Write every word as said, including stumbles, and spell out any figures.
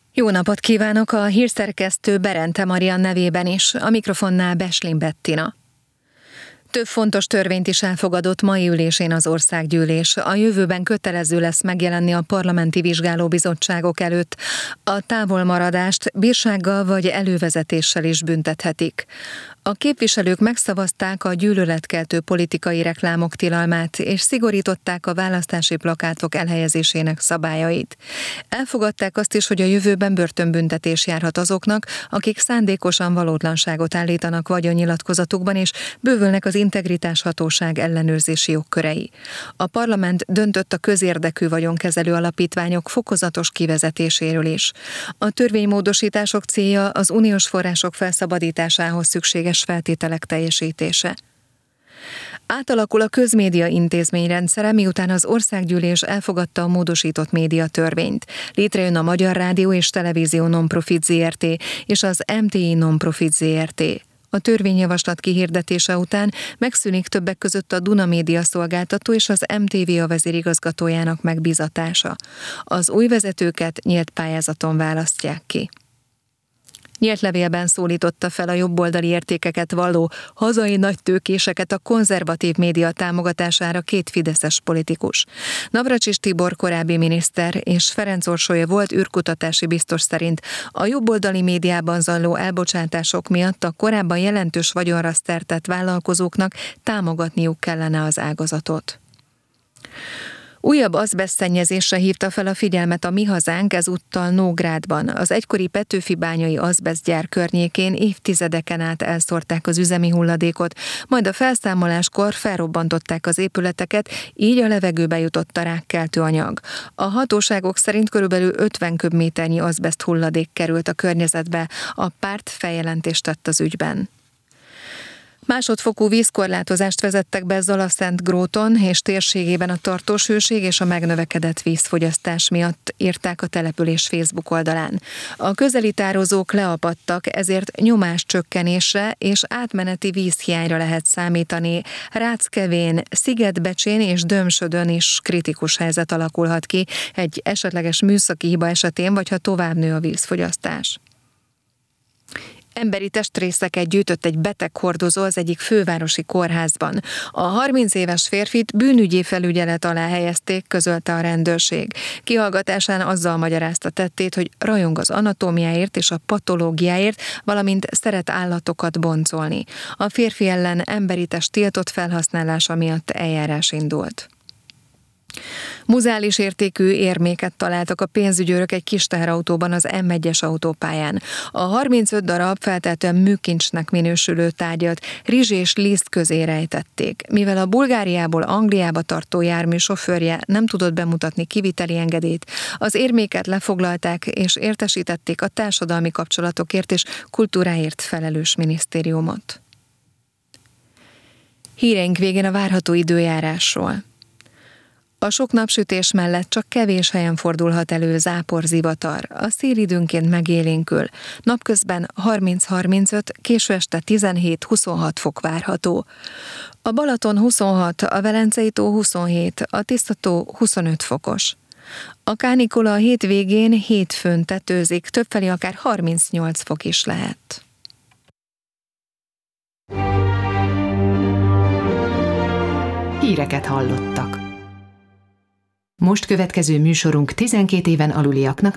Jó napot kívánok, a hírszerkesztő Berente Marian nevében is, a mikrofonnál Beslin Bettina. Több fontos törvényt is elfogadott mai ülésén az Országgyűlés. A jövőben kötelező lesz megjelenni a parlamenti vizsgálóbizottságok előtt. A távolmaradást bírsággal vagy elővezetéssel is büntethetik. A képviselők megszavazták a gyűlöletkeltő politikai reklámok tilalmát, és szigorították a választási plakátok elhelyezésének szabályait. Elfogadták azt is, hogy a jövőben börtönbüntetés járhat azoknak, akik szándékosan valótlanságot állítanak vagyonnyilatkozatukban, és bővülnek az integritáshatóság ellenőrzési jogkörei. A parlament döntött a közérdekű vagyonkezelő alapítványok fokozatos kivezetéséről is. A törvénymódosítások célja az uniós források felszabadításához szükséges feltételek teljesítése. Átalakul a közmédia intézményrendszere, miután az Országgyűlés elfogadta a módosított médiatörvényt. Létrejön a Magyar Rádió és Televízió Nonprofit zé er té és az em té i Nonprofit zé er té. A törvényjavaslat kihirdetése után megszűnik többek között a Duna Média szolgáltató és az em té vé a vezérigazgatójának megbízatása. Az új vezetőket nyílt pályázaton választják ki. Nyílt levélben szólította fel a jobboldali értékeket valló hazai nagytőkéseket a konzervatív média támogatására két fideszes politikus. Navracsics Tibor korábbi miniszter és Ferenc Orsolya volt űrkutatási biztos szerint a jobboldali médiában zajló elbocsátások miatt a korábban jelentős vagyonra szert tett vállalkozóknak támogatniuk kellene az ágazatot. Újabb azbesztszennyezésre hívta fel a figyelmet a Mi Hazánk, ezúttal Nógrádban. Az egykori Petőfi-bányai azbesztgyár környékén évtizedeken át elszórták az üzemi hulladékot, majd a felszámoláskor felrobbantották az épületeket, így a levegőbe jutott a rákkeltő anyag. A hatóságok szerint körülbelül ötven köbméternyi azbeszt hulladék került a környezetbe, a párt feljelentést tett az ügyben. Másodfokú vízkorlátozást vezettek be Zalaszentgróton és térségében a tartós hőség és a megnövekedett vízfogyasztás miatt, írták a település Facebook oldalán. A közeli tározók leapadtak, ezért nyomáscsökkenésre és átmeneti vízhiányra lehet számítani. Ráckevén, Szigetbecsén és Dömsödön is kritikus helyzet alakulhat ki egy esetleges műszaki hiba esetén, vagy ha tovább nő a vízfogyasztás. Emberi testrészeket gyűjtött egy beteghordozó az egyik fővárosi kórházban. A harminc éves férfit bűnügyi felügyelet alá helyezték, közölte a rendőrség. Kihallgatásán azzal magyarázta tettét, hogy rajong az anatómiáért és a patológiáért, valamint szeret állatokat boncolni. A férfi ellen emberi test tiltott felhasználása miatt eljárás indult. Muzeális értékű érméket találtak a pénzügyőrök egy kis teherautóban az em egyes autópályán. A harmincöt darab feltehetően műkincsnek minősülő tárgyat rizs és liszt közé rejtették. Mivel a Bulgáriából Angliába tartó jármű sofőrje nem tudott bemutatni kiviteli engedélyt, az érméket lefoglalták és értesítették a társadalmi kapcsolatokért és kultúráért felelős minisztériumot. Híreink végén a várható időjárásról. A sok napsütés mellett csak kevés helyen fordulhat elő záporzivatar. A szél időnként megélénkül. Napközben harminc-harmincöt, késő este tizenhét-huszonhat fok várható. A Balaton huszonhat, a Velencei-tó huszonhét, a Tiszta-tó huszonöt fokos. A kánikula a hétvégén hétfőn tetőzik, többfelé akár harmincnyolc fok is lehet. Híreket hallottak. Most következő műsorunk tizenkét éven aluliaknak